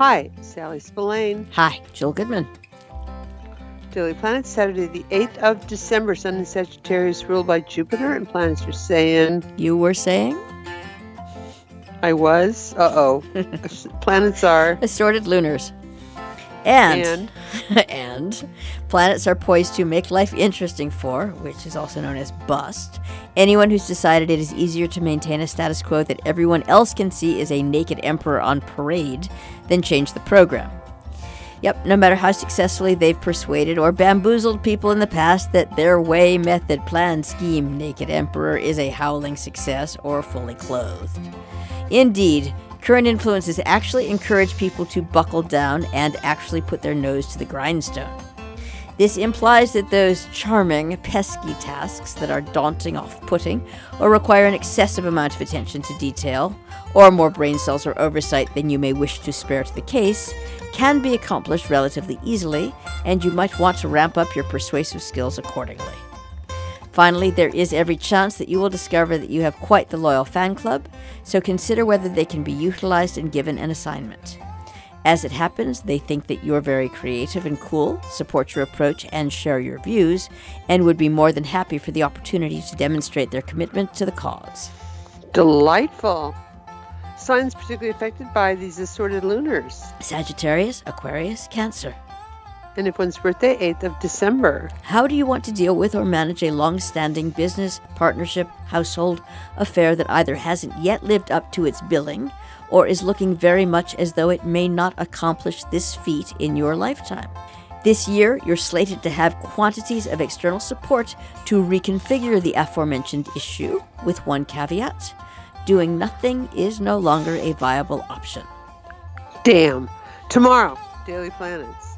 Hi, Sally Spillane. Hi, Jill Goodman. Daily Planets, Saturday the 8th of December. Sun in Sagittarius ruled by Jupiter, and planets are saying... You were saying? I was. Planets are... Assorted lunars. And planets are poised to make life interesting for, which is also known as bust, anyone who's decided it is easier to maintain a status quo that everyone else can see is a naked emperor on parade than change the program. Yep, no matter how successfully they've persuaded or bamboozled people in the past that their way, method, plan, scheme, naked emperor is a howling success or fully clothed. Indeed, current influences actually encourage people to buckle down and actually put their nose to the grindstone. This implies that those charming, pesky tasks that are daunting, off-putting, or require an excessive amount of attention to detail, or more brain cells or oversight than you may wish to spare to the case, can be accomplished relatively easily, and you might want to ramp up your persuasive skills accordingly. Finally, there is every chance that you will discover that you have quite the loyal fan club, so consider whether they can be utilized and given an assignment. As it happens, they think that you're very creative and cool, support your approach and share your views, and would be more than happy for the opportunity to demonstrate their commitment to the cause. Delightful. Signs particularly affected by these assorted lunars. Sagittarius, Aquarius, Cancer. And if one's birthday, 8th of December. How do you want to deal with or manage a long-standing business, partnership, household affair that either hasn't yet lived up to its billing or is looking very much as though it may not accomplish this feat in your lifetime? This year, you're slated to have quantities of external support to reconfigure the aforementioned issue, with one caveat: doing nothing is no longer a viable option. Damn. Tomorrow, Daily Planets.